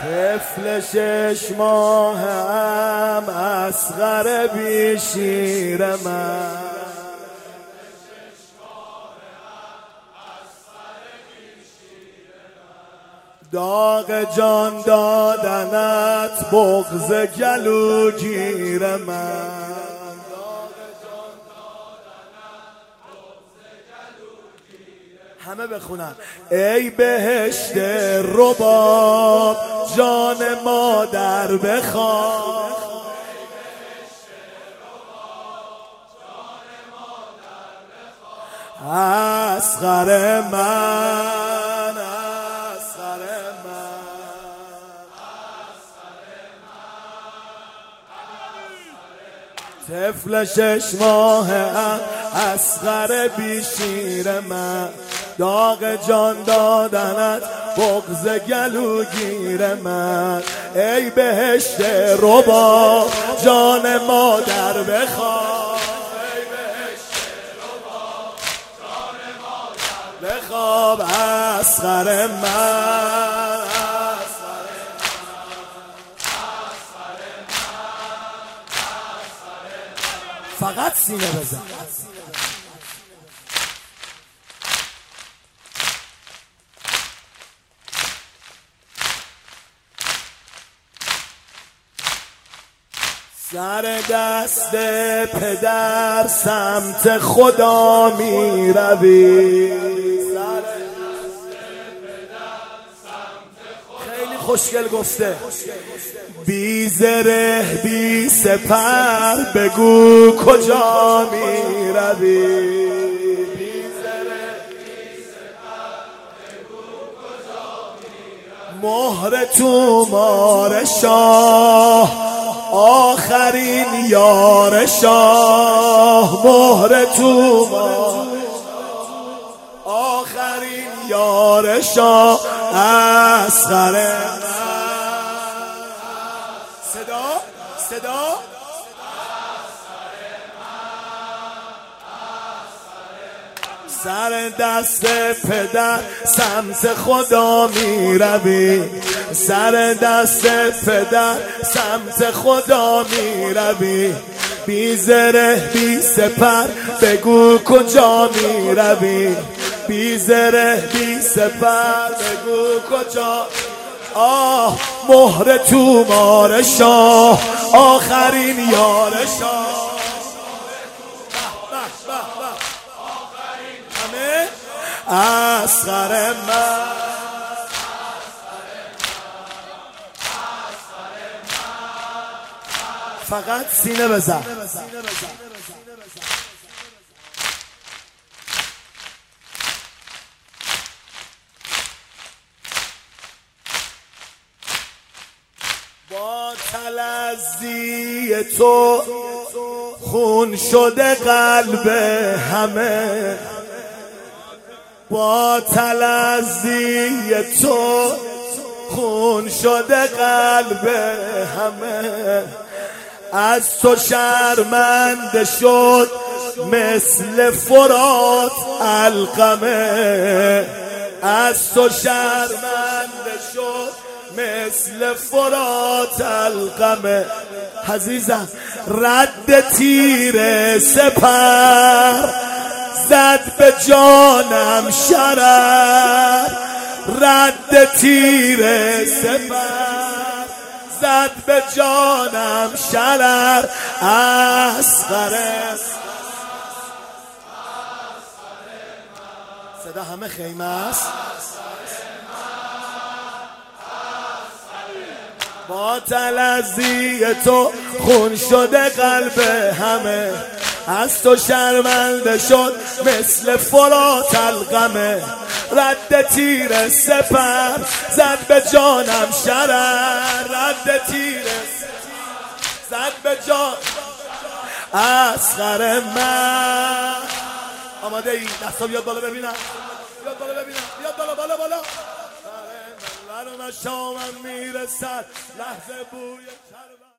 طفل 6 ماهم اصغر بی شیر من، داغ جان دادنت بغض گلوگیر من. همه بخونن ای بهشت رباب جان مادر بخواه، اصغر من، اصغر من، طفل 6 ماهم اصغر بی شیر من، داغ جان دادنت بغض گلوگیر من. ای بهشت رباب جان مادر بخواه، ای بهشت رباب جان مادر بخواب، اصغر من، اصغر من، فقط سینه بزن. سر دست پدر سمت خدا می روی، خیلی خوشگل گفته. بی زره بی سپر بگو کجا می روی، مهر تو مار شاه آخرین یار شاه، مهر تو مار آخرین یار شاه، اصغر من. صدا صدا سر دست پدر سمت خدا می روی، سر دست پدر سمت خدا می روی، بی زره بی سپر بگو کجا می روی، بی زره بی سپر بگو کجا. آه مهر تو مار شاه آخرین یار شاه، اصغر من، فقط سینه بزن. با تلذی تو خون شده قلب همه، با تلذی تو خون شده قلب همه، از تو شرمنده شد مثل فرات علقمه، از تو شرمنده شد مثل فرات علقمه. عزیزم رد تیر سپر زد به جانم شرر، رد تیر سپر زد به جانم شرر، اصغر. صدا همه خیمه است. با تلذی تو خون شده قلب همه، از تو شرمنده شد مثل فرات علقمه، رد تیر سپر زد به جانم شرر، رد تیر زد به جان، اصغر من. آماده ای؟ دستا بیاد بالا ببینم، بیاد بالا ببینم، بیاد بالا بالا بالا. برای شامم میرسد لحظه بوی